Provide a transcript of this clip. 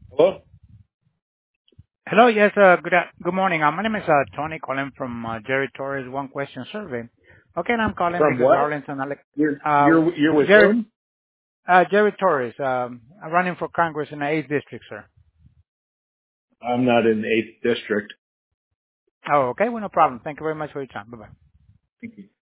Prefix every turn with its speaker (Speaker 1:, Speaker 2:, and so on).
Speaker 1: Hello?
Speaker 2: Hello. Yes, good morning. My name is Tony calling from Jerry Torres One Question Survey. Okay, and I'm calling
Speaker 1: From
Speaker 2: because
Speaker 1: what?
Speaker 2: Arlington,
Speaker 1: You're
Speaker 2: uh,
Speaker 1: you're you're with
Speaker 2: Jerry
Speaker 1: whom?
Speaker 2: Jerry Torres, running for Congress in the 8th District, sir.
Speaker 1: I'm not in the 8th district.
Speaker 2: Oh, okay. Well, no problem. Thank you very much for your time. Bye-bye.
Speaker 1: Thank you.